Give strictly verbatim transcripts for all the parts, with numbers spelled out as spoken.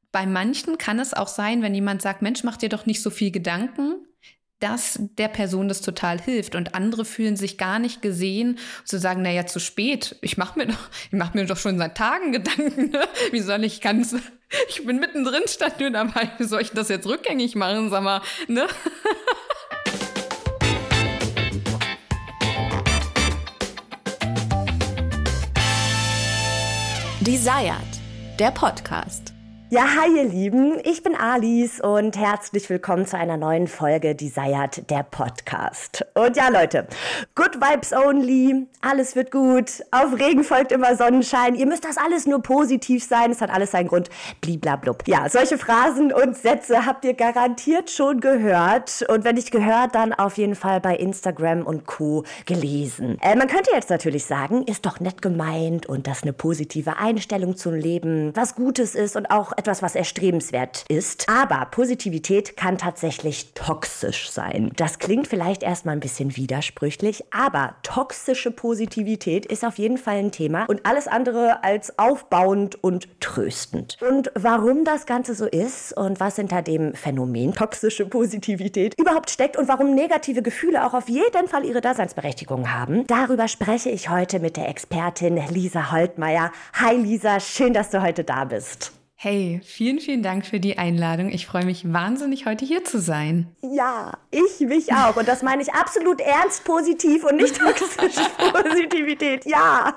Bei manchen kann es auch sein, wenn jemand sagt, Mensch, mach dir doch nicht so viel Gedanken, dass der Person das total hilft. Und andere fühlen sich gar nicht gesehen, zu sagen, naja, zu spät. Ich mache mir doch, ich mache mir doch schon seit Tagen Gedanken. Ne? Wie soll ich ganz, ich bin mittendrin, stand nur dabei. Wie soll ich das jetzt rückgängig machen, sag mal, ne? Desired, der Podcast. Ja, hi ihr Lieben, ich bin Alice und herzlich willkommen zu einer neuen Folge Desired, der Podcast. Und ja Leute, good vibes only, alles wird gut, auf Regen folgt immer Sonnenschein, ihr müsst das alles nur positiv sein, es hat alles seinen Grund, bliblablub. Ja, solche Phrasen und Sätze habt ihr garantiert schon gehört und wenn nicht gehört, dann auf jeden Fall bei Instagram und Co. gelesen. Äh, man könnte jetzt natürlich sagen, ist doch nett gemeint und dass eine positive Einstellung zum Leben was Gutes ist und auch etwas, was erstrebenswert ist. Aber Positivität kann tatsächlich toxisch sein. Das klingt vielleicht erstmal ein bisschen widersprüchlich, aber toxische Positivität ist auf jeden Fall ein Thema und alles andere als aufbauend und tröstend. Und warum das Ganze so ist und was hinter dem Phänomen toxische Positivität überhaupt steckt und warum negative Gefühle auch auf jeden Fall ihre Daseinsberechtigung haben, darüber spreche ich heute mit der Expertin Lisa Holtmeier. Hi Lisa, schön, dass du heute da bist. Hey, vielen, vielen Dank für die Einladung. Ich freue mich wahnsinnig, heute hier zu sein. Ja, ich mich auch. Und das meine ich absolut ernst positiv und nicht toxische Positivität. Ja.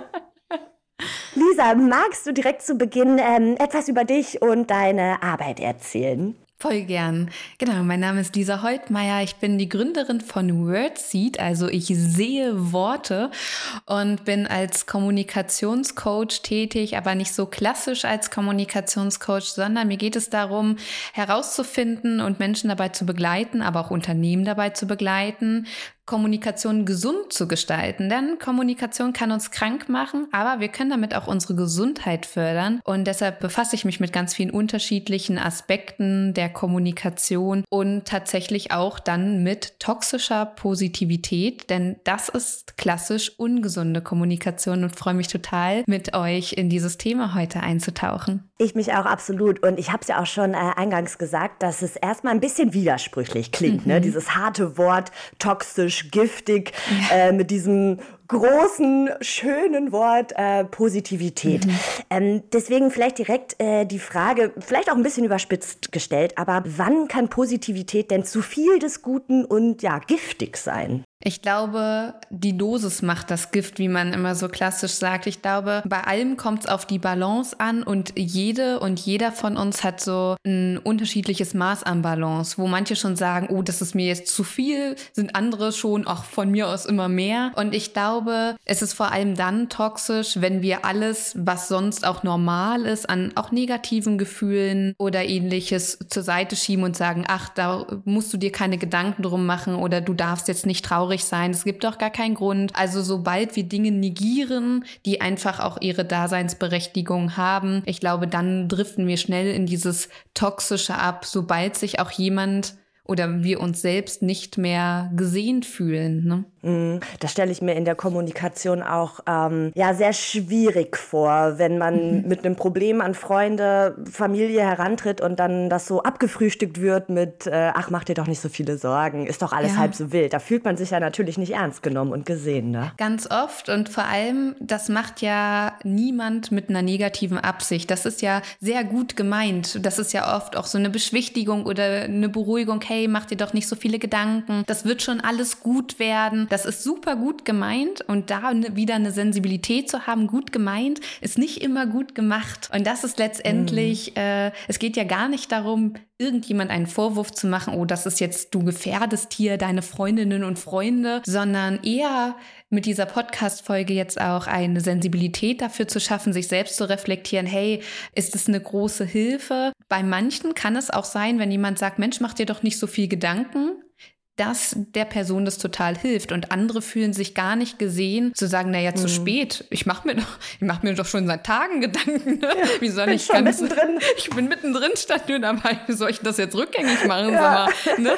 Lisa, magst du direkt zu Beginn ähm, etwas über dich und deine Arbeit erzählen? Voll gern. Genau, mein Name ist Lisa Holtmeier. Ich bin die Gründerin von Wordseed, also ich sehe Worte und bin als Kommunikationscoach tätig, aber nicht so klassisch als Kommunikationscoach, sondern mir geht es darum, herauszufinden und Menschen dabei zu begleiten, aber auch Unternehmen dabei zu begleiten, Kommunikation gesund zu gestalten, denn Kommunikation kann uns krank machen, aber wir können damit auch unsere Gesundheit fördern und deshalb befasse ich mich mit ganz vielen unterschiedlichen Aspekten der Kommunikation und tatsächlich auch dann mit toxischer Positivität, denn das ist klassisch ungesunde Kommunikation und freue mich total, mit euch in dieses Thema heute einzutauchen. Ich mich auch absolut und ich habe es ja auch schon äh, eingangs gesagt, dass es erstmal ein bisschen widersprüchlich klingt, mhm. ne? Dieses harte Wort, toxisch, giftig, ja. äh, mit diesem großen, schönen Wort äh, Positivität. Mhm. Ähm, deswegen vielleicht direkt äh, die Frage, vielleicht auch ein bisschen überspitzt gestellt, aber wann kann Positivität denn zu viel des Guten und ja, giftig sein? Ich glaube, die Dosis macht das Gift, wie man immer so klassisch sagt. Ich glaube, bei allem kommt es auf die Balance an und jede und jeder von uns hat so ein unterschiedliches Maß an Balance, wo manche schon sagen, oh, das ist mir jetzt zu viel, sind andere schon, auch von mir aus immer mehr. Und ich glaube, es ist vor allem dann toxisch, wenn wir alles, was sonst auch normal ist, an auch negativen Gefühlen oder ähnliches zur Seite schieben und sagen, ach, da musst du dir keine Gedanken drum machen oder du darfst jetzt nicht traurig sein, es gibt doch gar keinen Grund. Also sobald wir Dinge negieren, die einfach auch ihre Daseinsberechtigung haben, ich glaube, dann driften wir schnell in dieses Toxische ab, sobald sich auch jemand oder wir uns selbst nicht mehr gesehen fühlen, ne? Das stelle ich mir in der Kommunikation auch ähm, ja sehr schwierig vor, wenn man mhm. mit einem Problem an Freunde, Familie herantritt und dann das so abgefrühstückt wird mit äh, ach, mach dir doch nicht so viele Sorgen, ist doch alles ja. halb so wild. Da fühlt man sich ja natürlich nicht ernst genommen und gesehen, ne? Ganz oft und vor allem, das macht ja niemand mit einer negativen Absicht. Das ist ja sehr gut gemeint. Das ist ja oft auch so eine Beschwichtigung oder eine Beruhigung. Hey, mach dir doch nicht so viele Gedanken. Das wird schon alles gut werden. Das ist super gut gemeint und da wieder eine Sensibilität zu haben, gut gemeint, ist nicht immer gut gemacht. Und das ist letztendlich, mm. äh, es geht ja gar nicht darum, irgendjemand einen Vorwurf zu machen, oh, das ist jetzt, du gefährdest hier deine Freundinnen und Freunde, sondern eher mit dieser Podcast-Folge jetzt auch eine Sensibilität dafür zu schaffen, sich selbst zu reflektieren, hey, ist es eine große Hilfe? Bei manchen kann es auch sein, wenn jemand sagt, Mensch, mach dir doch nicht so viel Gedanken, dass der Person das total hilft und andere fühlen sich gar nicht gesehen, zu sagen, naja, zu mhm. spät, ich mache mir doch, ich mache mir doch schon seit Tagen Gedanken, ne? Ja, wie soll bin ich schon ganz, mittendrin. Ich bin mittendrin, stand nur dabei, wie soll ich das jetzt rückgängig machen, ja. sag mal, ne?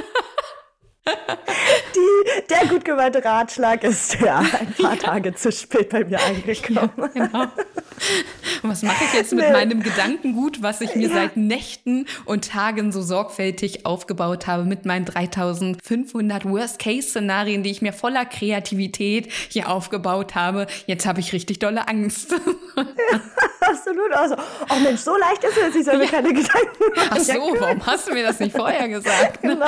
Die, der gut gemeinte Ratschlag ist ja ein paar ja. Tage zu spät bei mir angekommen. Ja, genau. Und was mache ich jetzt mit nee. meinem Gedankengut, was ich mir ja. seit Nächten und Tagen so sorgfältig aufgebaut habe mit meinen dreitausendfünfhundert Worst-Case-Szenarien, die ich mir voller Kreativität hier aufgebaut habe. Jetzt habe ich richtig dolle Angst. Ja, absolut. Also, oh Mensch, so leicht ist es, ich soll mir ja. keine Gedanken machen. Ach so, ja, warum hast du mir das nicht vorher gesagt? Genau.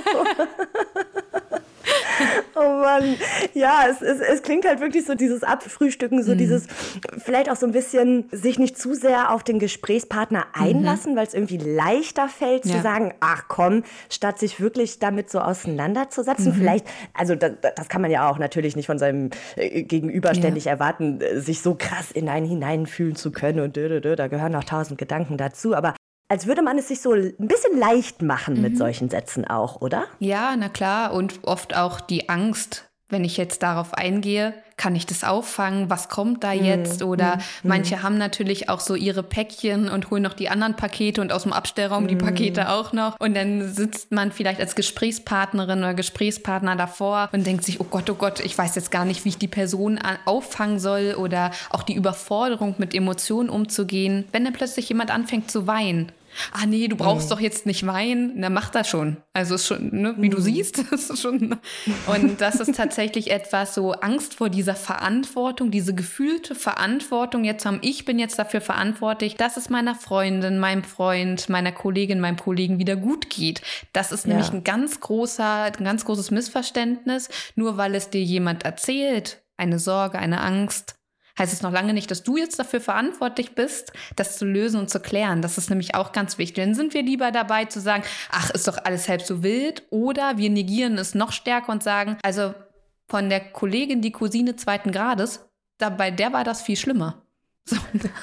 Oh Mann, ja, es, es, es klingt halt wirklich so dieses Abfrühstücken, so mm. dieses vielleicht auch so ein bisschen sich nicht zu sehr auf den Gesprächspartner einlassen, mhm. weil es irgendwie leichter fällt ja. zu sagen, ach komm, statt sich wirklich damit so auseinanderzusetzen. Mhm. Vielleicht, also das, das kann man ja auch natürlich nicht von seinem Gegenüber ja. ständig erwarten, sich so krass in einen hineinfühlen zu können und dö, dö, dö, da gehören noch tausend Gedanken dazu, aber als würde man es sich so ein bisschen leicht machen mhm. mit solchen Sätzen auch, oder? Ja, na klar. Und oft auch die Angst, wenn ich jetzt darauf eingehe, kann ich das auffangen? Was kommt da jetzt? Mhm. Oder mhm. manche haben natürlich auch so ihre Päckchen und holen noch die anderen Pakete und aus dem Abstellraum mhm. die Pakete auch noch. Und dann sitzt man vielleicht als Gesprächspartnerin oder Gesprächspartner davor und denkt sich, oh Gott, oh Gott, ich weiß jetzt gar nicht, wie ich die Person auffangen soll oder auch die Überforderung mit Emotionen umzugehen. Wenn dann plötzlich jemand anfängt zu weinen. Ah nee, du brauchst mhm. doch jetzt nicht weinen. Na, mach das schon. Also ist schon, ne, wie mhm. du siehst, das ist schon. Und das ist tatsächlich etwas so Angst vor dieser Verantwortung, diese gefühlte Verantwortung. Jetzt haben, ich bin jetzt dafür verantwortlich, dass es meiner Freundin, meinem Freund, meiner Kollegin, meinem Kollegen wieder gut geht. Das ist ja. nämlich ein ganz großer, ein ganz großes Missverständnis. Nur weil es dir jemand erzählt, eine Sorge, eine Angst, heißt es noch lange nicht, dass du jetzt dafür verantwortlich bist, das zu lösen und zu klären. Das ist nämlich auch ganz wichtig. Dann sind wir lieber dabei zu sagen, ach, ist doch alles halb so wild. Oder wir negieren es noch stärker und sagen, also von der Kollegin, die Cousine zweiten Grades, da, bei der war das viel schlimmer. So,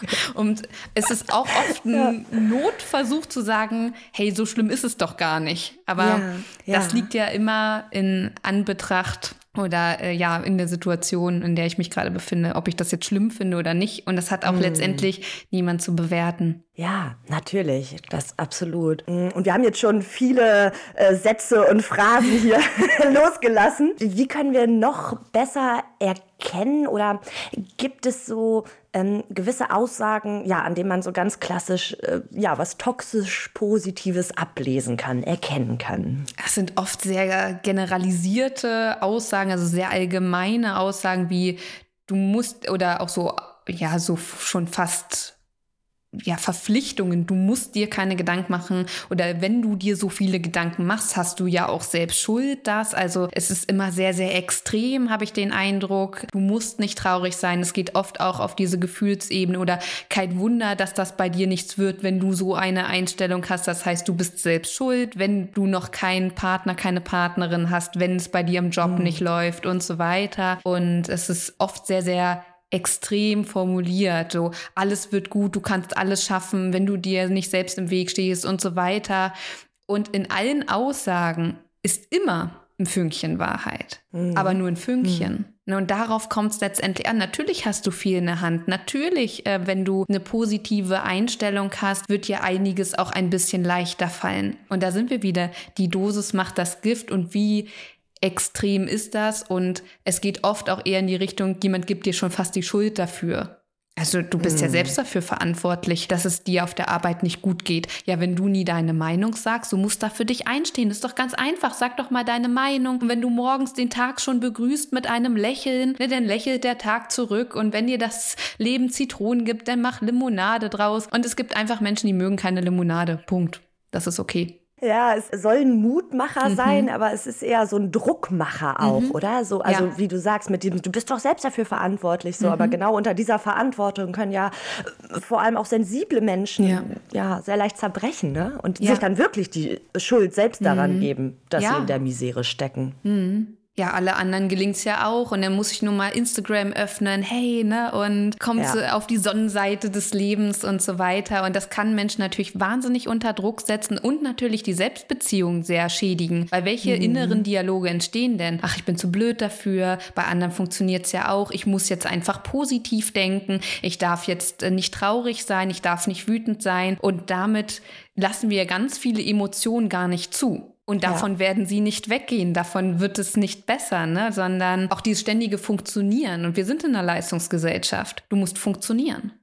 und es ist auch oft ein ja. Notversuch zu sagen, hey, so schlimm ist es doch gar nicht. Aber ja, ja. das liegt ja immer in Anbetracht oder äh, ja in der Situation, in der ich mich gerade befinde, ob ich das jetzt schlimm finde oder nicht. Und das hat auch mm. letztendlich niemand zu bewerten. Ja, natürlich, das absolut. Und wir haben jetzt schon viele äh, Sätze und Phrasen hier losgelassen. Wie können wir noch besser erkennen oder gibt es so ähm, gewisse Aussagen, ja, an denen man so ganz klassisch äh, ja was toxisch Positives ablesen kann, erkennen kann? Das sind oft sehr generalisierte Aussagen, also sehr allgemeine Aussagen wie du musst oder auch so ja so schon fast ja, Verpflichtungen. Du musst dir keine Gedanken machen oder wenn du dir so viele Gedanken machst, hast du ja auch selbst Schuld, das. Also es ist immer sehr, sehr extrem, habe ich den Eindruck. Du musst nicht traurig sein. Es geht oft auch auf diese Gefühlsebene oder kein Wunder, dass das bei dir nichts wird, wenn du so eine Einstellung hast. Das heißt, du bist selbst schuld, wenn du noch keinen Partner, keine Partnerin hast, wenn es bei dir im Job mhm. nicht läuft und so weiter. Und es ist oft sehr, sehr extrem formuliert, so alles wird gut, du kannst alles schaffen, wenn du dir nicht selbst im Weg stehst und so weiter. Und in allen Aussagen ist immer ein Fünkchen Wahrheit, mhm. aber nur ein Fünkchen. Mhm. Und darauf kommt es letztendlich an. Natürlich hast du viel in der Hand. Natürlich, äh, wenn du eine positive Einstellung hast, wird dir einiges auch ein bisschen leichter fallen. Und da sind wir wieder. Die Dosis macht das Gift und wie extrem ist das und es geht oft auch eher in die Richtung, jemand gibt dir schon fast die Schuld dafür. Also du bist mm. ja selbst dafür verantwortlich, dass es dir auf der Arbeit nicht gut geht. Ja, wenn du nie deine Meinung sagst, du musst da für dich einstehen. Das ist doch ganz einfach. Sag doch mal deine Meinung. Und wenn du morgens den Tag schon begrüßt mit einem Lächeln, ne, dann lächelt der Tag zurück. Und wenn dir das Leben Zitronen gibt, dann mach Limonade draus. Und es gibt einfach Menschen, die mögen keine Limonade. Punkt. Das ist okay. Ja, es soll ein Mutmacher mhm. sein, aber es ist eher so ein Druckmacher auch, mhm. oder? So, also ja. wie du sagst, mit dem, du bist doch selbst dafür verantwortlich, so, mhm. aber genau unter dieser Verantwortung können ja vor allem auch sensible Menschen ja, ja sehr leicht zerbrechen, ne? Und ja. sich dann wirklich die Schuld selbst daran mhm. geben, dass ja. sie in der Misere stecken. Mhm. Ja, alle anderen gelingt's ja auch und dann muss ich nur mal Instagram öffnen, hey, ne, und kommt ja. auf die Sonnenseite des Lebens und so weiter und das kann Menschen natürlich wahnsinnig unter Druck setzen und natürlich die Selbstbeziehung sehr schädigen, weil welche mhm. inneren Dialoge entstehen denn? Ach, ich bin zu blöd dafür, bei anderen funktioniert's ja auch, ich muss jetzt einfach positiv denken, ich darf jetzt nicht traurig sein, ich darf nicht wütend sein und damit lassen wir ganz viele Emotionen gar nicht zu. Und davon ja. werden sie nicht weggehen, davon wird es nicht besser, ne? Sondern auch dieses ständige Funktionieren. Und wir sind in einer Leistungsgesellschaft. Du musst funktionieren.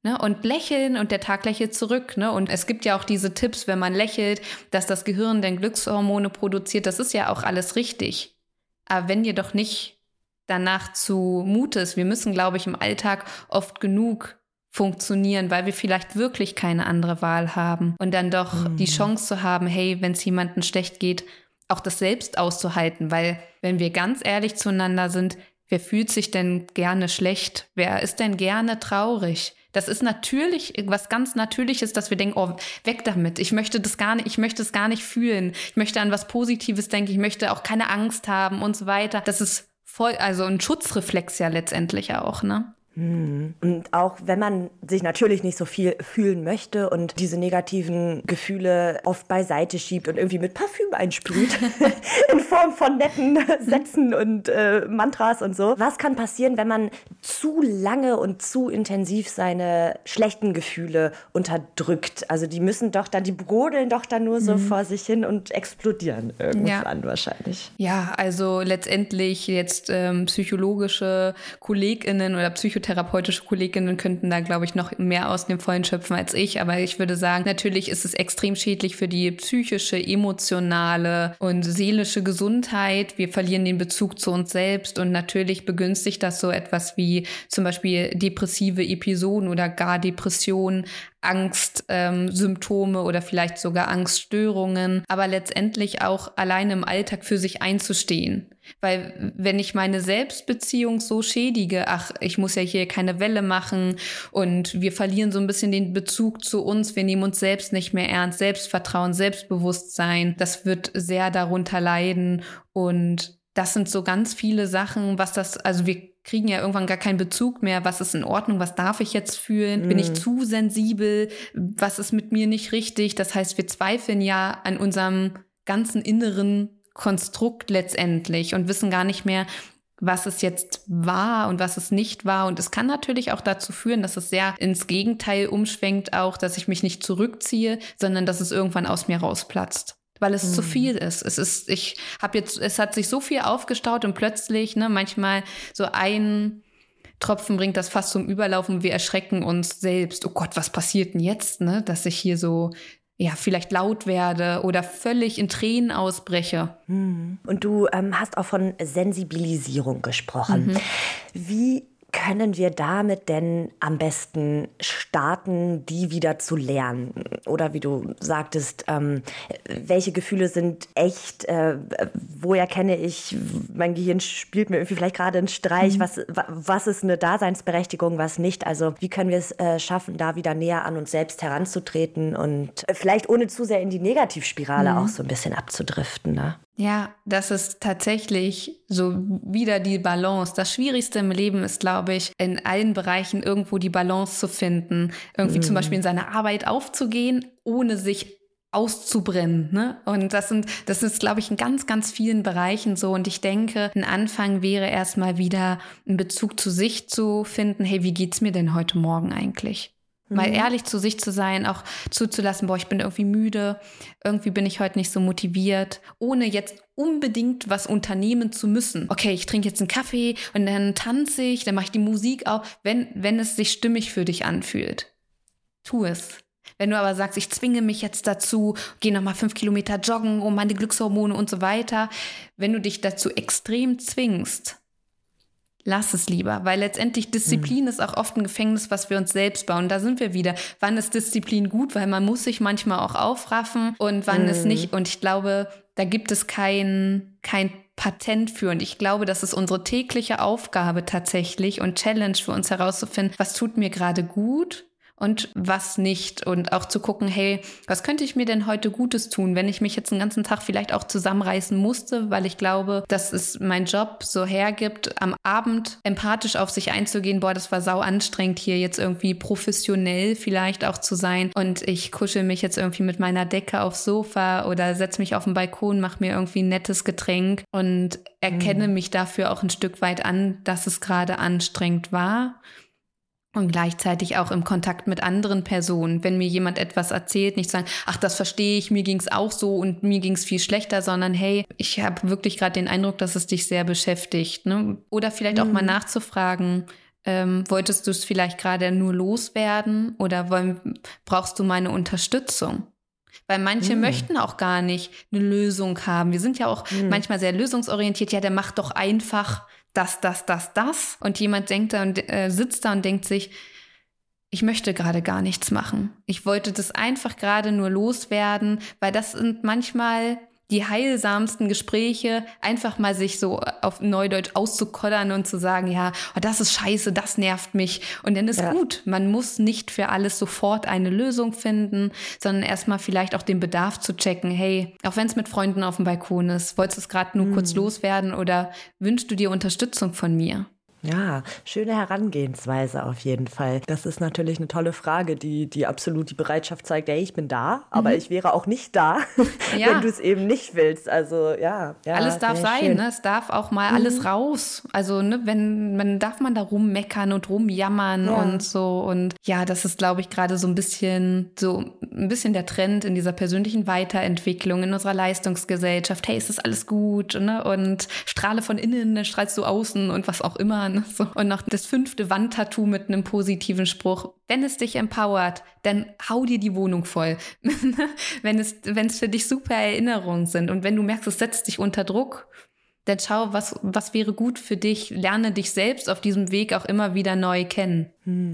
Ne, und lächeln und der Tag lächelt zurück. Ne? Und es gibt ja auch diese Tipps, wenn man lächelt, dass das Gehirn dann Glückshormone produziert. Das ist ja auch alles richtig. Aber wenn dir doch nicht danach zumute ist, wir müssen, glaube ich, im Alltag oft genug funktionieren, weil wir vielleicht wirklich keine andere Wahl haben. Und dann doch mhm. die Chance zu haben, hey, wenn es jemandem schlecht geht, auch das selbst auszuhalten. Weil wenn wir ganz ehrlich zueinander sind, wer fühlt sich denn gerne schlecht? Wer ist denn gerne traurig? Das ist natürlich was ganz Natürliches, dass wir denken, oh, weg damit. Ich möchte das gar nicht, ich möchte es gar nicht fühlen. Ich möchte an was Positives denken. Ich möchte auch keine Angst haben und so weiter. Das ist voll, also ein Schutzreflex ja letztendlich auch, ne? Und auch wenn man sich natürlich nicht so viel fühlen möchte und diese negativen Gefühle oft beiseite schiebt und irgendwie mit Parfüm einsprüht, in Form von netten Sätzen und äh, Mantras und so. Was kann passieren, wenn man zu lange und zu intensiv seine schlechten Gefühle unterdrückt? Also die müssen doch dann, die brodeln doch dann nur so mhm. vor sich hin und explodieren irgendwann ja. wahrscheinlich. Ja, also letztendlich jetzt ähm, psychologische KollegInnen oder Psychotherapeutische therapeutische Kolleginnen könnten da, glaube ich, noch mehr aus dem Vollen schöpfen als ich. Aber ich würde sagen, natürlich ist es extrem schädlich für die psychische, emotionale und seelische Gesundheit. Wir verlieren den Bezug zu uns selbst und natürlich begünstigt das so etwas wie zum Beispiel depressive Episoden oder gar Depressionen, Angstsymptome ähm, oder vielleicht sogar Angststörungen, aber letztendlich auch alleine im Alltag für sich einzustehen. Weil wenn ich meine Selbstbeziehung so schädige, ach, ich muss ja hier keine Welle machen und wir verlieren so ein bisschen den Bezug zu uns, wir nehmen uns selbst nicht mehr ernst, Selbstvertrauen, Selbstbewusstsein, das wird sehr darunter leiden und das sind so ganz viele Sachen, was das, also wir kriegen ja irgendwann gar keinen Bezug mehr, was ist in Ordnung, was darf ich jetzt fühlen, mm. bin ich zu sensibel, was ist mit mir nicht richtig, das heißt, wir zweifeln ja an unserem ganzen inneren Konstrukt letztendlich und wissen gar nicht mehr, was es jetzt war und was es nicht war. Und es kann natürlich auch dazu führen, dass es sehr ins Gegenteil umschwenkt auch, dass ich mich nicht zurückziehe, sondern dass es irgendwann aus mir rausplatzt. Weil es mhm. zu viel ist. Es ist, ich habe jetzt, es hat sich so viel aufgestaut und plötzlich, ne, manchmal so ein Tropfen bringt das fast zum Überlaufen und wir erschrecken uns selbst. Oh Gott, was passiert denn jetzt, ne, dass ich hier so ja, vielleicht laut werde oder völlig in Tränen ausbreche. Und du ähm, hast auch von Sensibilisierung gesprochen. Mhm. Wie können wir damit denn am besten starten, die wieder zu lernen? Oder wie du sagtest, ähm, welche Gefühle sind echt? Äh, wo erkenne ich, mein Gehirn spielt mir irgendwie vielleicht gerade einen Streich? Mhm. Was, was ist eine Daseinsberechtigung, was nicht? Also wie können wir es äh, schaffen, da wieder näher an uns selbst heranzutreten und vielleicht ohne zu sehr in die Negativspirale mhm. auch so ein bisschen abzudriften, ne? Ja, das ist tatsächlich so wieder die Balance. Das Schwierigste im Leben ist, glaube ich, in allen Bereichen irgendwo die Balance zu finden. Irgendwie mm. zum Beispiel in seiner Arbeit aufzugehen, ohne sich auszubrennen, ne? Und das sind, das ist, glaube ich, in ganz, ganz vielen Bereichen so. Und ich denke, ein Anfang wäre erstmal wieder einen Bezug zu sich zu finden. Hey, wie geht's mir denn heute Morgen eigentlich? Mal ehrlich zu sich zu sein, auch zuzulassen, boah, ich bin irgendwie müde, irgendwie bin ich heute nicht so motiviert, ohne jetzt unbedingt was unternehmen zu müssen. Okay, ich trinke jetzt einen Kaffee und dann tanze ich, dann mache ich die Musik auf, wenn, wenn es sich stimmig für dich anfühlt. Tu es. Wenn du aber sagst, ich zwinge mich jetzt dazu, gehe nochmal fünf Kilometer joggen, um meine Glückshormone und so weiter, wenn du dich dazu extrem zwingst, lass es lieber, weil letztendlich Disziplin mhm. ist auch oft ein Gefängnis, was wir uns selbst bauen. Da sind wir wieder. Wann ist Disziplin gut? Weil man muss sich manchmal auch aufraffen und wann mhm. ist nicht. Und ich glaube, da gibt es kein, kein Patent für. Und ich glaube, das ist unsere tägliche Aufgabe tatsächlich und Challenge für uns herauszufinden, was tut mir gerade gut und was nicht. Und auch zu gucken, hey, was könnte ich mir denn heute Gutes tun, wenn ich mich jetzt den ganzen Tag vielleicht auch zusammenreißen musste, weil ich glaube, dass es mein Job so hergibt, am Abend empathisch auf sich einzugehen, boah, das war sau anstrengend, hier jetzt irgendwie professionell vielleicht auch zu sein und ich kuschel mich jetzt irgendwie mit meiner Decke aufs Sofa oder setze mich auf den Balkon, mache mir irgendwie ein nettes Getränk und erkenne mhm. mich dafür auch ein Stück weit an, dass es gerade anstrengend war. Und gleichzeitig auch im Kontakt mit anderen Personen. Wenn mir jemand etwas erzählt, nicht sagen, ach, das verstehe ich, mir ging's auch so und mir ging's viel schlechter, sondern hey, ich habe wirklich gerade den Eindruck, dass es dich sehr beschäftigt. Ne? Oder vielleicht mhm. auch mal nachzufragen, Ähm, wolltest du es vielleicht gerade nur loswerden oder wollen, brauchst du meine Unterstützung? Weil manche mm. möchten auch gar nicht eine Lösung haben. Wir sind ja auch mm. manchmal sehr lösungsorientiert. Ja, der macht doch einfach das, das, das, das. Und jemand denkt da und äh, sitzt da und denkt sich, ich möchte gerade gar nichts machen. Ich wollte das einfach gerade nur loswerden, weil das sind manchmal die heilsamsten Gespräche, einfach mal sich so auf Neudeutsch auszukoddern und zu sagen, ja, oh, das ist scheiße, das nervt mich. Und dann ist ja. gut. Man muss nicht für alles sofort eine Lösung finden, sondern erstmal vielleicht auch den Bedarf zu checken. Hey, auch wenn es mit Freunden auf dem Balkon ist, wolltest du es gerade nur hm. kurz loswerden oder wünschst du dir Unterstützung von mir? Ja, schöne Herangehensweise auf jeden Fall. Das ist natürlich eine tolle Frage, die, die absolut die Bereitschaft zeigt, hey, ich bin da, aber mhm. ich wäre auch nicht da, ja. wenn du es eben nicht willst. Also ja. ja alles darf sein, ne? Es darf auch mal mhm. alles raus. Also ne, wenn man darf man da rummeckern und rumjammern ja. und so. Und ja, das ist, glaube ich, gerade so ein bisschen so ein bisschen der Trend in dieser persönlichen Weiterentwicklung in unserer Leistungsgesellschaft. Hey, ist das alles gut? Ne? Und strahle von innen, dann strahlst du außen und was auch immer. So. Und noch das fünfte Wandtattoo mit einem positiven Spruch. Wenn es dich empowert, dann hau dir die Wohnung voll. wenn es, wenn es für dich super Erinnerungen sind und wenn du merkst, es setzt dich unter Druck, dann schau, was, was wäre gut für dich. Lerne dich selbst auf diesem Weg auch immer wieder neu kennen.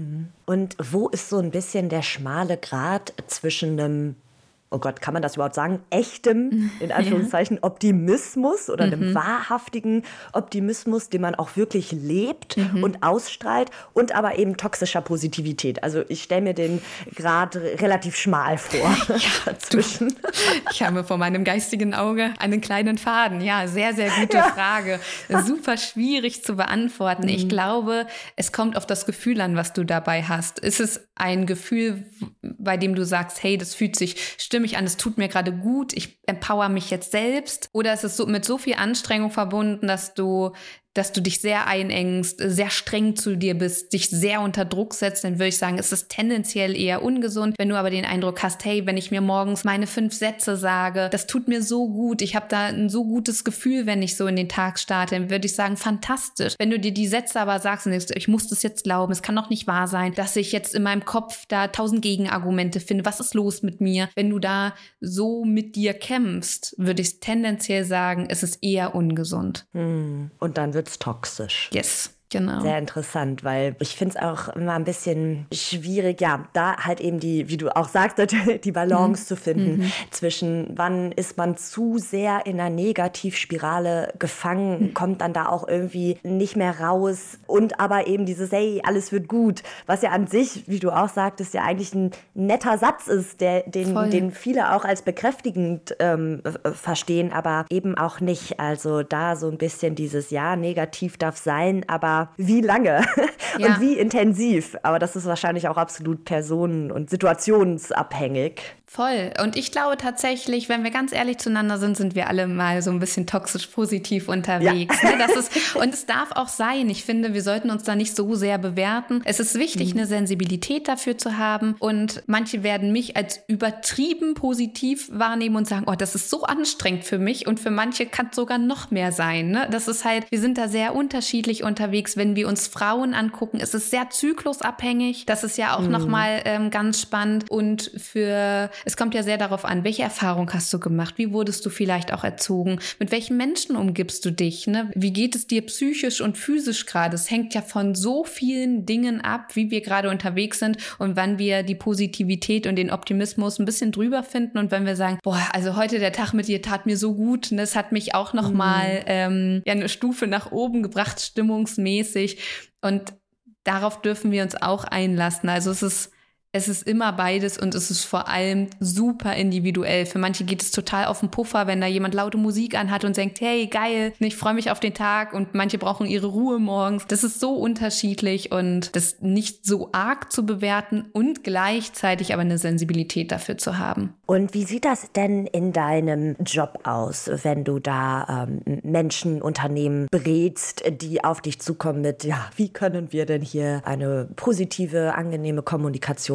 Und wo ist so ein bisschen der schmale Grat zwischen einem, oh Gott, kann man das überhaupt sagen, echtem, in Anführungszeichen, ja. Optimismus oder mhm. einem wahrhaftigen Optimismus, den man auch wirklich lebt mhm. und ausstrahlt und aber eben toxischer Positivität. Also ich stelle mir den Grad relativ schmal vor. Ja, dazwischen. Du, ich habe vor meinem geistigen Auge einen kleinen Faden. Ja, sehr, sehr gute ja. Frage. Super schwierig zu beantworten. Mhm. Ich glaube, es kommt auf das Gefühl an, was du dabei hast. Ist es ein Gefühl, bei dem du sagst, hey, das fühlt sich stimmig an, es tut mir gerade gut, ich empower mich jetzt selbst? Oder ist es so mit so viel Anstrengung verbunden, dass du dass du dich sehr einengst, sehr streng zu dir bist, dich sehr unter Druck setzt, dann würde ich sagen, es ist tendenziell eher ungesund. Wenn du aber den Eindruck hast, hey, wenn ich mir morgens meine fünf Sätze sage, das tut mir so gut, ich habe da ein so gutes Gefühl, wenn ich so in den Tag starte, dann würde ich sagen, fantastisch. Wenn du dir die Sätze aber sagst und denkst, ich muss das jetzt glauben, es kann doch nicht wahr sein, dass ich jetzt in meinem Kopf da tausend Gegenargumente finde, was ist los mit mir? Wenn du da so mit dir kämpfst, würde ich tendenziell sagen, es ist eher ungesund. Hm. Und dann wird's toxisch. Yes. Genau. Sehr interessant, weil ich finde es auch immer ein bisschen schwierig, ja, da halt eben die, wie du auch sagst, die Balance mhm. zu finden mhm. zwischen wann ist man zu sehr in einer Negativspirale gefangen, mhm. kommt dann da auch irgendwie nicht mehr raus und aber eben dieses, hey, alles wird gut, was ja an sich, wie du auch sagtest, ja eigentlich ein netter Satz ist, der, den, den viele auch als bekräftigend ähm, verstehen, aber eben auch nicht. Also da so ein bisschen dieses, ja, negativ darf sein, aber wie lange ja. und wie intensiv. Aber das ist wahrscheinlich auch absolut personen- und situationsabhängig. Voll. Und ich glaube tatsächlich, wenn wir ganz ehrlich zueinander sind, sind wir alle mal so ein bisschen toxisch positiv unterwegs. Ja. Ne? Das ist, und es darf auch sein. Ich finde, wir sollten uns da nicht so sehr bewerten. Es ist wichtig, mhm. eine Sensibilität dafür zu haben. Und manche werden mich als übertrieben positiv wahrnehmen und sagen, oh, das ist so anstrengend für mich. Und für manche kann es sogar noch mehr sein. Ne? Das ist halt, wir sind da sehr unterschiedlich unterwegs. Wenn wir uns Frauen angucken, ist es sehr zyklusabhängig. Das ist ja auch mhm. nochmal ähm, ganz spannend. Und für Es kommt ja sehr darauf an, welche Erfahrung hast du gemacht? Wie wurdest du vielleicht auch erzogen? Mit welchen Menschen umgibst du dich? Ne? Wie geht es dir psychisch und physisch gerade? Es hängt ja von so vielen Dingen ab, wie wir gerade unterwegs sind und wann wir die Positivität und den Optimismus ein bisschen drüber finden und wenn wir sagen, boah, also heute der Tag mit dir tat mir so gut. Und das hat mich auch noch mhm. mal ähm, ja, eine Stufe nach oben gebracht, stimmungsmäßig. Und darauf dürfen wir uns auch einlassen. Also es ist Es ist immer beides und es ist vor allem super individuell. Für manche geht es total auf den Puffer, wenn da jemand laute Musik anhat und denkt, hey, geil, ich freue mich auf den Tag und manche brauchen ihre Ruhe morgens. Das ist so unterschiedlich und das nicht so arg zu bewerten und gleichzeitig aber eine Sensibilität dafür zu haben. Und wie sieht das denn in deinem Job aus, wenn du da ähm, Menschen, Unternehmen berätst, die auf dich zukommen mit, ja, wie können wir denn hier eine positive, angenehme Kommunikation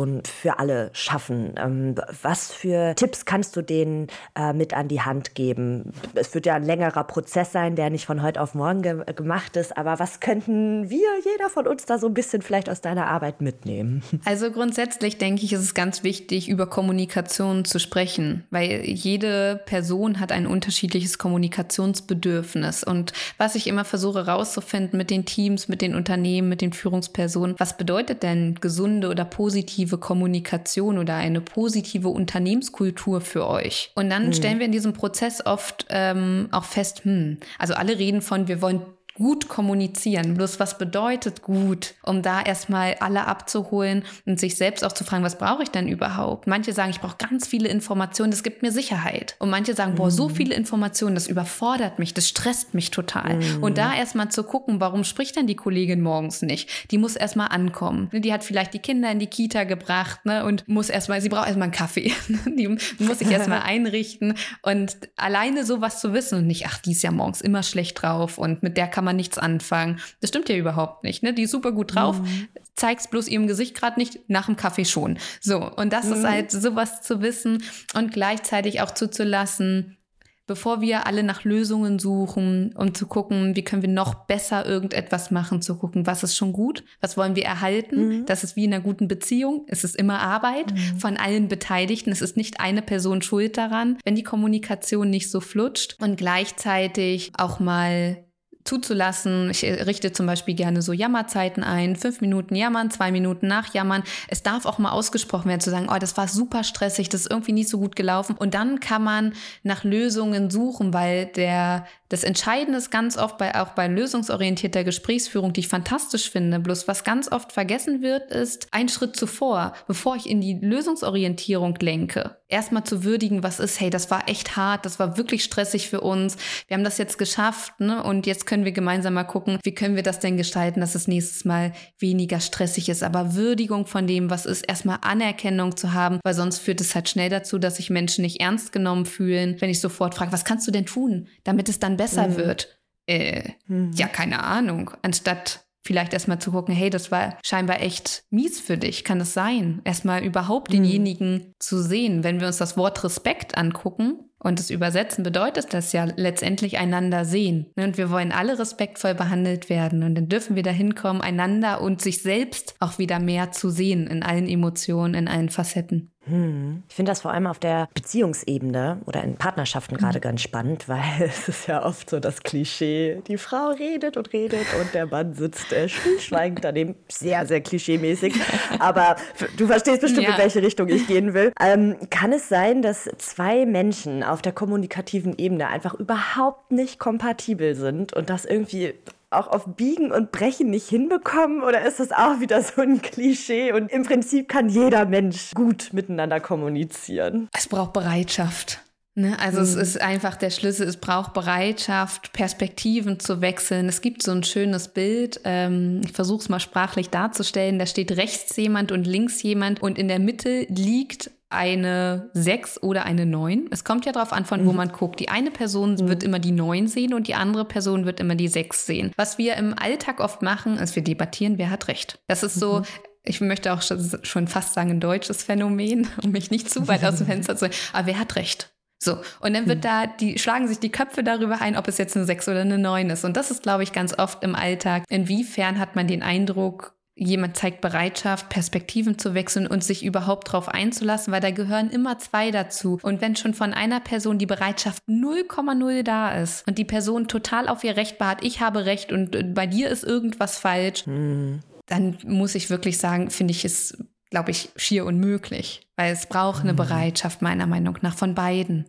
Kommunikation für alle schaffen. Ähm, was für Tipps kannst du denen äh, mit an die Hand geben? Es wird ja ein längerer Prozess sein, der nicht von heute auf morgen ge- gemacht ist, aber was könnten wir, jeder von uns, da so ein bisschen vielleicht aus deiner Arbeit mitnehmen? Also grundsätzlich denke ich, ist es ganz wichtig, über Kommunikation zu sprechen, weil jede Person hat ein unterschiedliches Kommunikationsbedürfnis. Und was ich immer versuche rauszufinden mit den Teams, mit den Unternehmen, mit den Führungspersonen, was bedeutet denn gesunde oder positive Kommunikation oder eine positive Unternehmenskultur für euch? Und dann mhm. stellen wir in diesem Prozess oft ähm, auch fest, hm, also alle reden von, wir wollen gut kommunizieren. Bloß was bedeutet gut, um da erstmal alle abzuholen und sich selbst auch zu fragen, was brauche ich denn überhaupt? Manche sagen, ich brauche ganz viele Informationen, das gibt mir Sicherheit. Und manche sagen, boah, so viele Informationen, das überfordert mich, das stresst mich total. Mhm. Und da erstmal zu gucken, warum spricht denn die Kollegin morgens nicht? Die muss erstmal ankommen. Die hat vielleicht die Kinder in die Kita gebracht, ne, und muss erstmal, sie braucht erstmal einen Kaffee. Die muss sich erstmal einrichten. Und alleine sowas zu wissen und nicht, ach, die ist ja morgens immer schlecht drauf und mit der kann man nichts anfangen. Das stimmt ja überhaupt nicht. Ne? Die ist super gut drauf, mhm. zeigt's bloß ihrem Gesicht gerade nicht, nach dem Kaffee schon. So, und das mhm. ist halt sowas zu wissen und gleichzeitig auch zuzulassen, bevor wir alle nach Lösungen suchen, um zu gucken, wie können wir noch besser irgendetwas machen, zu gucken, was ist schon gut, was wollen wir erhalten. Mhm. Das ist wie in einer guten Beziehung. Es ist immer Arbeit mhm. von allen Beteiligten. Es ist nicht eine Person schuld daran, wenn die Kommunikation nicht so flutscht. Und gleichzeitig auch mal zuzulassen. Ich richte zum Beispiel gerne so Jammerzeiten ein. Fünf Minuten jammern, zwei Minuten nachjammern. Es darf auch mal ausgesprochen werden, zu sagen, oh, das war super stressig, das ist irgendwie nicht so gut gelaufen. Und dann kann man nach Lösungen suchen, weil der das Entscheidende ist ganz oft bei, auch bei lösungsorientierter Gesprächsführung, die ich fantastisch finde. Bloß was ganz oft vergessen wird, ist ein Schritt zuvor, bevor ich in die Lösungsorientierung lenke. Erstmal zu würdigen, was ist, hey, das war echt hart, das war wirklich stressig für uns. Wir haben das jetzt geschafft, ne? Und jetzt können wir gemeinsam mal gucken, wie können wir das denn gestalten, dass es nächstes Mal weniger stressig ist. Aber Würdigung von dem, was ist, erstmal Anerkennung zu haben, weil sonst führt es halt schnell dazu, dass sich Menschen nicht ernst genommen fühlen, wenn ich sofort frage, was kannst du denn tun, damit es dann besser mhm. wird? Äh, mhm. Ja, keine Ahnung. Anstatt vielleicht erstmal zu gucken, hey, das war scheinbar echt mies für dich. Kann es sein? Erstmal überhaupt mhm. denjenigen zu sehen. Wenn wir uns das Wort Respekt angucken und es übersetzen, bedeutet das ja letztendlich einander sehen. Und wir wollen alle respektvoll behandelt werden. Und dann dürfen wir dahin kommen, einander und sich selbst auch wieder mehr zu sehen in allen Emotionen, in allen Facetten. Hm. Ich finde das vor allem auf der Beziehungsebene oder in Partnerschaften gerade mhm. ganz spannend, weil es ist ja oft so das Klischee, die Frau redet und redet und der Mann sitzt äh, stillschweigend daneben, sehr, sehr klischeemäßig, aber du verstehst bestimmt, ja. in welche Richtung ich gehen will. Ähm, kann es sein, dass zwei Menschen auf der kommunikativen Ebene einfach überhaupt nicht kompatibel sind und das irgendwie auch auf Biegen und Brechen nicht hinbekommen? Oder ist das auch wieder so ein Klischee und im Prinzip kann jeder Mensch gut miteinander kommunizieren? Es braucht Bereitschaft. Ne? Also mhm. es ist einfach der Schlüssel, es braucht Bereitschaft, Perspektiven zu wechseln. Es gibt so ein schönes Bild, ähm, ich versuche es mal sprachlich darzustellen, da steht rechts jemand und links jemand und in der Mitte liegt eine sechs oder eine neun. Es kommt ja darauf an, von wo man guckt. Die eine Person mhm. wird immer die neun sehen und die andere Person wird immer die sechs sehen. Was wir im Alltag oft machen, ist, wir debattieren, wer hat recht. Das ist so, mhm. ich möchte auch schon fast sagen, ein deutsches Phänomen, um mich nicht zu weit aus dem Fenster zu. Aber wer hat recht? So, und dann wird da, die schlagen sich die Köpfe darüber ein, ob es jetzt eine sechs oder eine neun ist. Und das ist, glaube ich, ganz oft im Alltag. Inwiefern hat man den Eindruck, jemand zeigt Bereitschaft, Perspektiven zu wechseln und sich überhaupt drauf einzulassen, weil da gehören immer zwei dazu. Und wenn schon von einer Person die Bereitschaft null Komma null da ist und die Person total auf ihr Recht beharrt, ich habe Recht und bei dir ist irgendwas falsch, mhm. dann muss ich wirklich sagen, finde ich es, glaube ich, schier unmöglich. Weil es braucht eine Bereitschaft, meiner Meinung nach, von beiden.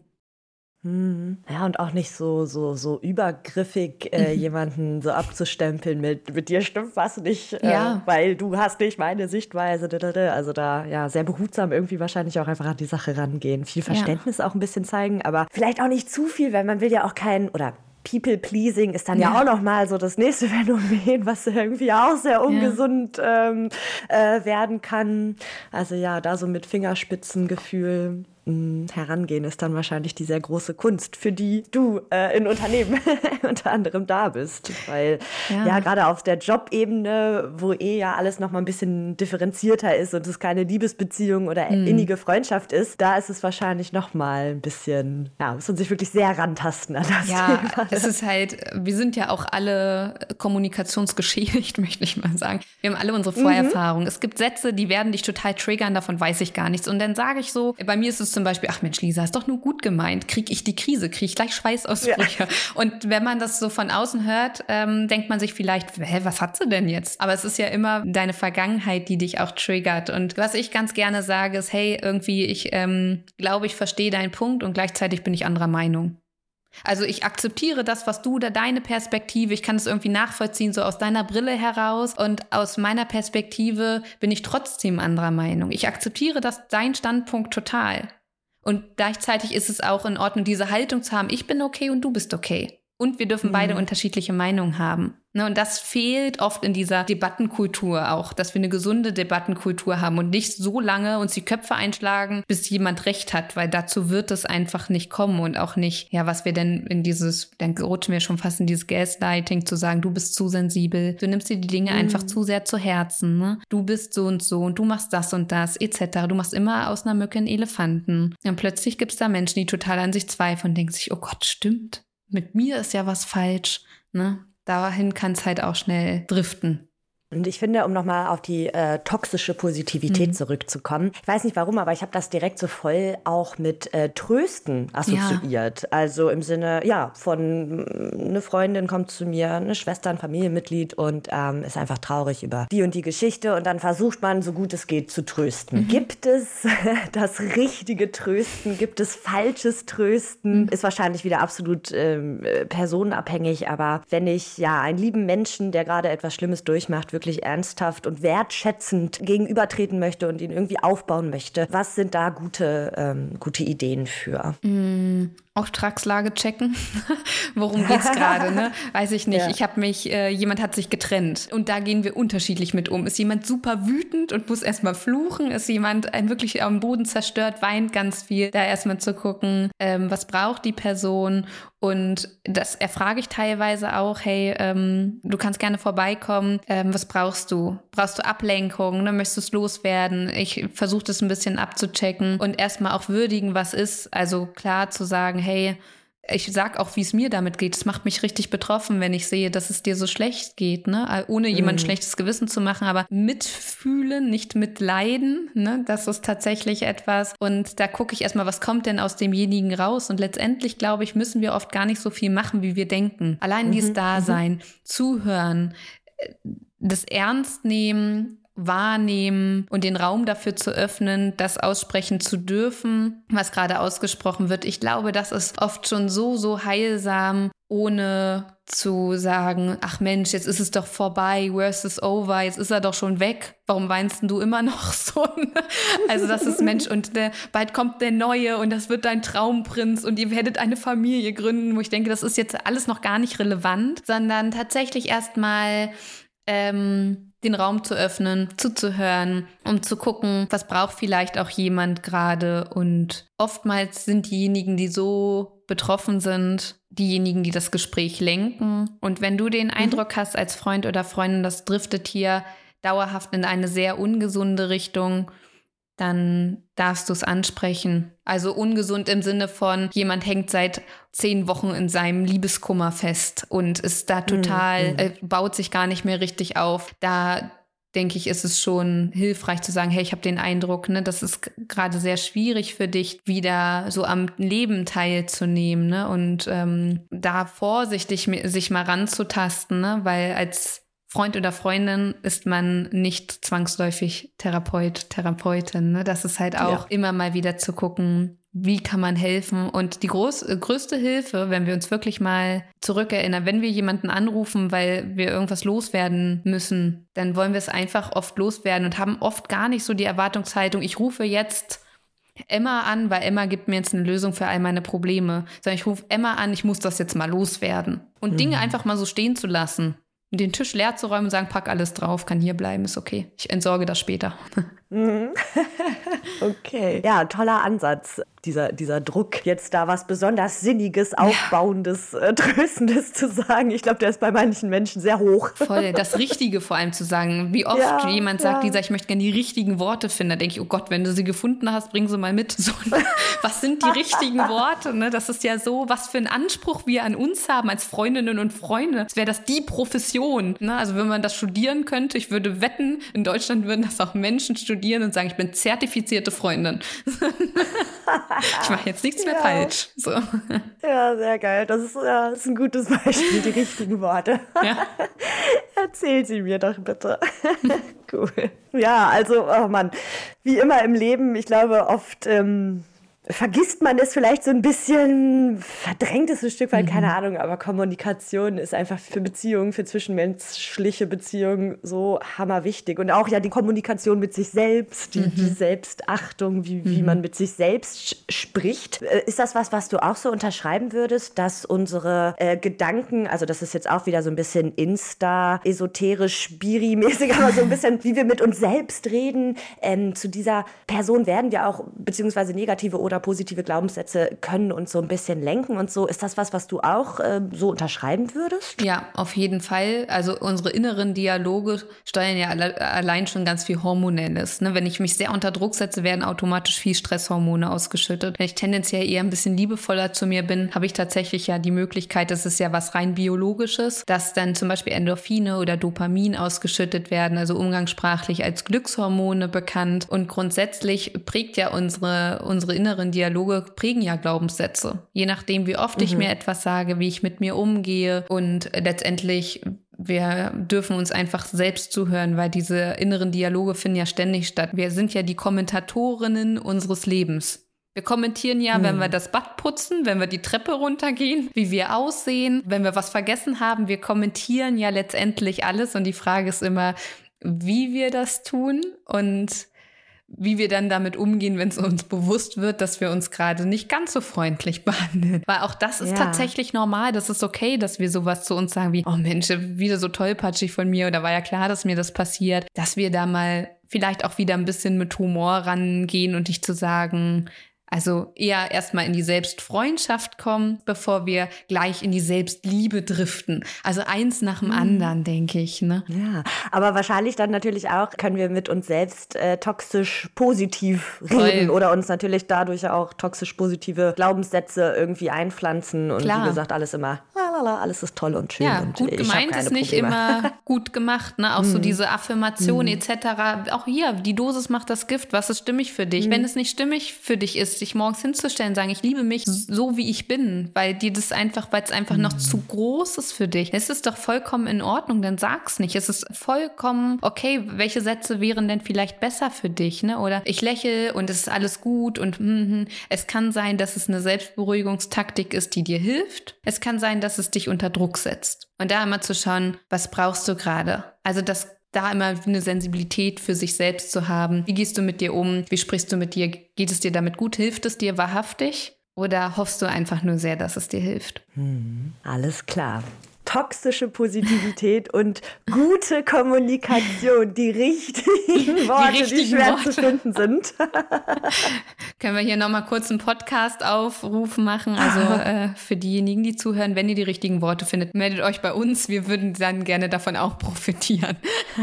Ja, und auch nicht so, so, so übergriffig äh, mhm. jemanden so abzustempeln mit, mit dir stimmt was nicht, ja. äh, weil du hast nicht meine Sichtweise. Also da ja sehr behutsam irgendwie wahrscheinlich auch einfach an die Sache rangehen. Viel Verständnis ja. auch ein bisschen zeigen, aber vielleicht auch nicht zu viel, weil man will ja auch keinen, oder People-Pleasing ist dann ja, ja auch nochmal so das nächste Phänomen, was irgendwie auch sehr ungesund ja. ähm, äh, werden kann. Also ja, da so mit Fingerspitzengefühl mh, herangehen ist dann wahrscheinlich die sehr große Kunst, für die du äh, in Unternehmen unter anderem da bist. Weil ja, ja gerade auf der Jobebene, wo eh ja alles noch mal ein bisschen differenzierter ist und es keine Liebesbeziehung oder mhm. innige Freundschaft ist, da ist es wahrscheinlich noch mal ein bisschen, ja, muss man sich wirklich sehr rantasten an das ja, Thema. Ja, es ist halt, wir sind ja auch alle kommunikationsgeschädigt, möchte ich mal sagen. Wir haben alle unsere Vorerfahrungen. Mhm. Es gibt Sätze, die werden dich total triggern, davon weiß ich gar nichts. Und dann sage ich so, bei mir ist es zum Beispiel, ach Mensch, Lisa, ist doch nur gut gemeint. Kriege ich die Krise, kriege ich gleich Schweißausbrüche. Ja. Und wenn man das so von außen hört, ähm, denkt man sich vielleicht, hä, was hat sie denn jetzt? Aber es ist ja immer deine Vergangenheit, die dich auch triggert. Und was ich ganz gerne sage, ist, hey, irgendwie, ich ähm, glaube, ich verstehe deinen Punkt und gleichzeitig bin ich anderer Meinung. Also ich akzeptiere das, was du, da deine Perspektive, ich kann es irgendwie nachvollziehen, so aus deiner Brille heraus, und aus meiner Perspektive bin ich trotzdem anderer Meinung. Ich akzeptiere das, dein Standpunkt total. Und gleichzeitig ist es auch in Ordnung, diese Haltung zu haben, ich bin okay und du bist okay. Und wir dürfen mhm. beide unterschiedliche Meinungen haben. Ne, und das fehlt oft in dieser Debattenkultur auch, dass wir eine gesunde Debattenkultur haben und nicht so lange uns die Köpfe einschlagen, bis jemand recht hat, weil dazu wird es einfach nicht kommen und auch nicht, ja, was wir denn in dieses, dann rutschen wir schon fast in dieses Gaslighting, zu sagen, du bist zu sensibel, du nimmst dir die Dinge mhm. einfach zu sehr zu Herzen, ne? Du bist so und so und du machst das und das, et cetera. Du machst immer aus einer Mücke einen Elefanten. Und plötzlich gibt es da Menschen, die total an sich zweifeln und denken sich, oh Gott, stimmt, mit mir ist ja was falsch, ne? Dahin kann es halt auch schnell driften. Und ich finde, um nochmal auf die äh, toxische Positivität mhm. zurückzukommen, ich weiß nicht warum, aber ich habe das direkt so voll auch mit äh, Trösten assoziiert. Ja. Also im Sinne, ja, von eine Freundin kommt zu mir, eine Schwester, ein Familienmitglied und ähm, ist einfach traurig über die und die Geschichte und dann versucht man, so gut es geht, zu trösten. Mhm. Gibt es das richtige Trösten? Gibt es falsches Trösten? Mhm. Ist wahrscheinlich wieder absolut ähm, personenabhängig, aber wenn ich ja einen lieben Menschen, der gerade etwas Schlimmes durchmacht, wirklich ernsthaft und wertschätzend gegenübertreten möchte und ihn irgendwie aufbauen möchte. Was sind da gute, ähm, gute Ideen für? Mm, Auftragslage checken. Worum geht's gerade, ne? Weiß ich nicht. Ja. Ich habe mich, äh, jemand hat sich getrennt und da gehen wir unterschiedlich mit um. Ist jemand super wütend und muss erstmal fluchen? Ist jemand ein wirklich am Boden zerstört, weint ganz viel? Da erstmal zu gucken, ähm, was braucht die Person? Und das erfrage ich teilweise auch, hey, ähm, du kannst gerne vorbeikommen, ähm, was brauchst du? Brauchst du Ablenkung? Ne? Möchtest du es loswerden? Ich versuche das ein bisschen abzuchecken und erstmal auch würdigen, was ist. Also klar zu sagen, hey, ich sag auch, wie es mir damit geht. Es macht mich richtig betroffen, wenn ich sehe, dass es dir so schlecht geht, ne? Ohne jemand mm. schlechtes Gewissen zu machen, aber mitfühlen, nicht mitleiden, ne? Das ist tatsächlich etwas. Und da gucke ich erstmal, was kommt denn aus demjenigen raus? Und letztendlich, glaube ich, müssen wir oft gar nicht so viel machen, wie wir denken. Allein mhm. dieses Dasein, mhm. zuhören, das Ernst nehmen, wahrnehmen und den Raum dafür zu öffnen, das aussprechen zu dürfen, was gerade ausgesprochen wird. Ich glaube, das ist oft schon so, so heilsam, ohne zu sagen, ach Mensch, jetzt ist es doch vorbei, worst is over, jetzt ist er doch schon weg. Warum weinst du immer noch so? Also das ist Mensch und der, bald kommt der Neue und das wird dein Traumprinz und ihr werdet eine Familie gründen, wo ich denke, das ist jetzt alles noch gar nicht relevant, sondern tatsächlich erstmal ähm, den Raum zu öffnen, zuzuhören, um zu gucken, was braucht vielleicht auch jemand gerade. Und oftmals sind diejenigen, die so betroffen sind, diejenigen, die das Gespräch lenken. Und wenn du den Eindruck mhm. hast als Freund oder Freundin, das driftet hier dauerhaft in eine sehr ungesunde Richtung, dann darfst du es ansprechen. Also ungesund im Sinne von, jemand hängt seit zehn Wochen in seinem Liebeskummer fest und ist da total, mhm. äh, baut sich gar nicht mehr richtig auf. Da denke ich, ist es schon hilfreich zu sagen, hey, ich habe den Eindruck, ne, das ist gerade sehr schwierig für dich, wieder so am Leben teilzunehmen, ne, und ähm, da vorsichtig sich mal ranzutasten, ne, weil als Freund oder Freundin ist man nicht zwangsläufig Therapeut, Therapeutin. Ne? Das ist halt auch ja. immer mal wieder zu gucken, wie kann man helfen. Und die groß, größte Hilfe, wenn wir uns wirklich mal zurückerinnern, wenn wir jemanden anrufen, weil wir irgendwas loswerden müssen, dann wollen wir es einfach oft loswerden und haben oft gar nicht so die Erwartungshaltung, ich rufe jetzt Emma an, weil Emma gibt mir jetzt eine Lösung für all meine Probleme. Sondern ich rufe Emma an, ich muss das jetzt mal loswerden. Und mhm. Dinge einfach mal so stehen zu lassen. Den Tisch leer zu räumen und sagen, pack alles drauf, kann hier bleiben, ist okay. Ich entsorge das später. Okay. Ja, toller Ansatz. Dieser, dieser Druck, jetzt da was besonders Sinniges, Aufbauendes, äh, Tröstendes zu sagen. Ich glaube, der ist bei manchen Menschen sehr hoch. Voll, das Richtige vor allem zu sagen. Wie oft ja, jemand ja. sagt, Lisa, ich möchte gerne die richtigen Worte finden. Da denke ich, oh Gott, wenn du sie gefunden hast, bring sie mal mit. So, was sind die richtigen Worte? Ne? Das ist ja so, was für einen Anspruch wir an uns haben als Freundinnen und Freunde. Als wäre das die Profession. Ne? Also wenn man das studieren könnte, ich würde wetten, in Deutschland würden das auch Menschen studieren und sagen, ich bin zertifizierte Freundin. Ich mache jetzt nichts mehr ja. falsch. So. Ja, sehr geil. Das ist, ja, das ist ein gutes Beispiel, die richtigen Worte. Ja. Erzähl sie mir doch bitte. Cool. Ja, also, oh Mann, wie immer im Leben, ich glaube, oft ähm, vergisst man es vielleicht so ein bisschen, verdrängt es ein Stück weit, mhm. keine Ahnung, aber Kommunikation ist einfach für Beziehungen, für zwischenmenschliche Beziehungen so hammerwichtig. Und auch ja die Kommunikation mit sich selbst, die, mhm. die Selbstachtung, wie, wie mhm. man mit sich selbst sch- spricht. Ist das was, was du auch so unterschreiben würdest, dass unsere äh, Gedanken, also das ist jetzt auch wieder so ein bisschen Insta, esoterisch, Spiri-mäßig, aber so ein bisschen, wie wir mit uns selbst reden, ähm, zu dieser Person werden wir auch, beziehungsweise negative oder positive Glaubenssätze können uns so ein bisschen lenken und so. Ist das was, was du auch äh, so unterschreiben würdest? Ja, auf jeden Fall. Also unsere inneren Dialoge steuern ja alle, allein schon ganz viel Hormonelles. Ne? Wenn ich mich sehr unter Druck setze, werden automatisch viel Stresshormone ausgeschüttet. Wenn ich tendenziell eher ein bisschen liebevoller zu mir bin, habe ich tatsächlich ja die Möglichkeit, das ist ja was rein Biologisches, dass dann zum Beispiel Endorphine oder Dopamin ausgeschüttet werden, also umgangssprachlich als Glückshormone bekannt. Und grundsätzlich prägt ja unsere, unsere inneren Dialoge prägen ja Glaubenssätze. Je nachdem, wie oft mhm. ich mir etwas sage, wie ich mit mir umgehe und letztendlich wir dürfen uns einfach selbst zuhören, weil diese inneren Dialoge finden ja ständig statt. Wir sind ja die Kommentatorinnen unseres Lebens. Wir kommentieren ja, mhm. wenn wir das Bad putzen, wenn wir die Treppe runtergehen, wie wir aussehen, wenn wir was vergessen haben. Wir kommentieren ja letztendlich alles und die Frage ist immer, wie wir das tun und wie wir dann damit umgehen, wenn es uns bewusst wird, dass wir uns gerade nicht ganz so freundlich behandeln. Weil auch das ist ja. tatsächlich normal. Das ist okay, dass wir sowas zu uns sagen wie, oh Mensch, wieder so tollpatschig von mir oder war ja klar, dass mir das passiert. Dass wir da mal vielleicht auch wieder ein bisschen mit Humor rangehen und nicht zu sagen, also eher erstmal in die Selbstfreundschaft kommen, bevor wir gleich in die Selbstliebe driften. Also eins nach dem anderen, denke ich. Ne? Ja, aber wahrscheinlich dann natürlich auch, können wir mit uns selbst äh, toxisch positiv reden Voll. Oder uns natürlich dadurch auch toxisch positive Glaubenssätze irgendwie einpflanzen. Und Klar. wie gesagt, alles immer, lalala, alles ist toll und schön. Ja, und gut gemeint ist nicht Probleme. Immer gut gemacht. Ne? Auch mm. so diese Affirmation mm. et cetera. Auch hier, die Dosis macht das Gift. Was ist stimmig für dich? Mm. Wenn es nicht stimmig für dich ist, dich morgens hinzustellen, sagen, ich liebe mich so, wie ich bin, weil dir das einfach, weil es einfach mm. noch zu groß ist für dich. Es ist doch vollkommen in Ordnung, dann sag's nicht. Es ist vollkommen okay, welche Sätze wären denn vielleicht besser für dich, ne? Oder ich lächle und es ist alles gut und mm, es kann sein, dass es eine Selbstberuhigungstaktik ist, die dir hilft. Es kann sein, dass es dich unter Druck setzt. Und da immer zu schauen, was brauchst du gerade? Also das da immer eine Sensibilität für sich selbst zu haben. Wie gehst du mit dir um? Wie sprichst du mit dir? Geht es dir damit gut? Hilft es dir wahrhaftig? Oder hoffst du einfach nur sehr, dass es dir hilft? Hm, alles klar. Toxische Positivität und gute Kommunikation, die richtigen Worte, die, richtigen die schwer Worte. zu finden sind. Können wir hier nochmal kurz einen Podcast-Aufruf machen? Also äh, für diejenigen, die zuhören, wenn ihr die richtigen Worte findet, meldet euch bei uns. Wir würden dann gerne davon auch profitieren.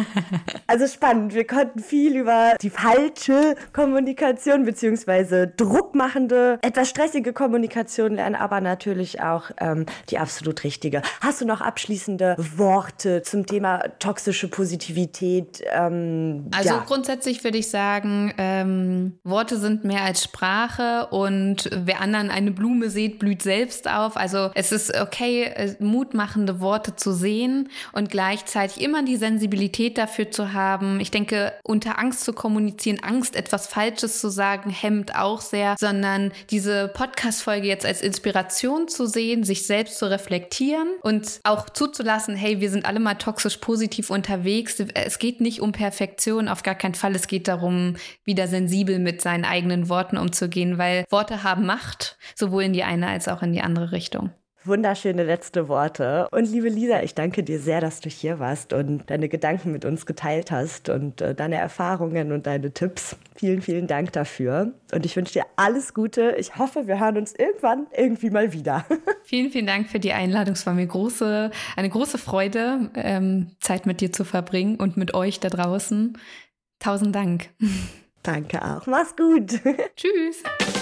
Also spannend. Wir konnten viel über die falsche Kommunikation beziehungsweise druckmachende, etwas stressige Kommunikation lernen, aber natürlich auch ähm, die absolut richtige. Hast du noch abschließende Worte zum Thema toxische Positivität? Ähm, also ja. grundsätzlich würde ich sagen, ähm, Worte sind mehr als Sprache und wer anderen eine Blume sieht, blüht selbst auf. Also es ist okay, mutmachende Worte zu sehen und gleichzeitig immer die Sensibilität dafür zu haben. Ich denke, unter Angst zu kommunizieren, Angst, etwas Falsches zu sagen, hemmt auch sehr, sondern diese Podcast-Folge jetzt als Inspiration zu sehen, sich selbst zu reflektieren und auch zuzulassen, hey, wir sind alle mal toxisch positiv unterwegs. Es geht nicht um Perfektion, auf gar keinen Fall. Es geht darum, wieder sensibel mit seinen eigenen Worten umzugehen, weil Worte haben Macht, sowohl in die eine als auch in die andere Richtung. Wunderschöne letzte Worte. Und liebe Lisa, ich danke dir sehr, dass du hier warst und deine Gedanken mit uns geteilt hast und äh, deine Erfahrungen und deine Tipps. Vielen, vielen Dank dafür. Und ich wünsche dir alles Gute. Ich hoffe, wir hören uns irgendwann irgendwie mal wieder. Vielen, vielen Dank für die Einladung. Es war mir große, eine große Freude, ähm, Zeit mit dir zu verbringen und mit euch da draußen. Tausend Dank. Danke auch. Mach's gut. Tschüss.